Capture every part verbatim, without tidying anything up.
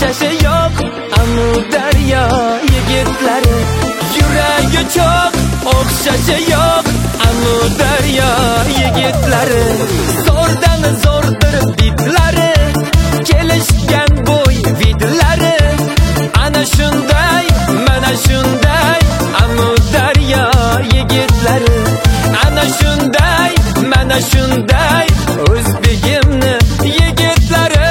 o'xshashi yo'q Amudaryo yigitlari. Yuragi cho'q, o'xshashi yo'q Amudaryo yigitlari. Zo'rdan zo'rdir bitlari, kelishgan bo'y vidlari. Ana shunday, mana shunday Amudaryo yigitlari. Ana shunday, mana shunday o'zbegimni yigitlari.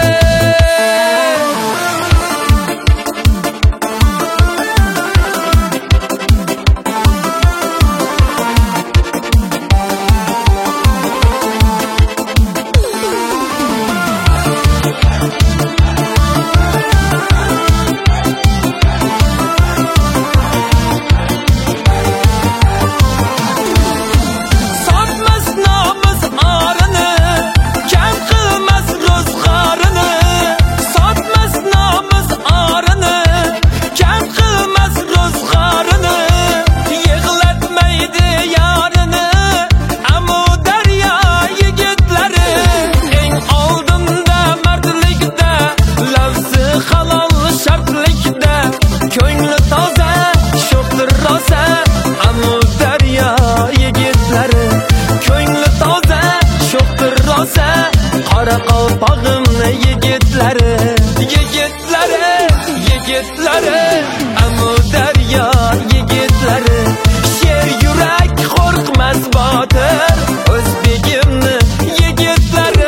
Qoraqalpog'imni yigitlari, yigitlari, yigitlari, Amudaryo yigitlari. Sher yurak qo'rqmas botir, o'zbegimni yigitlari.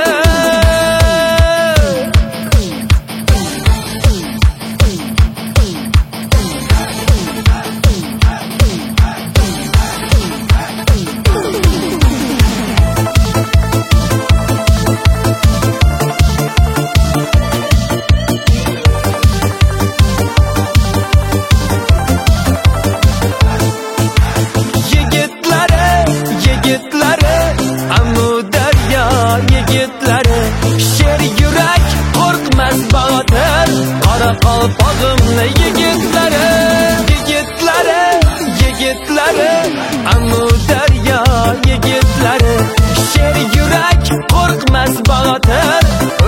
Sher yurak qo'rqmas botir, Qoraqalpog'imni yigitlari, yigitlari, yigitlari, Amudaryo yigitlari. Sher yurak qo'rqmas botir,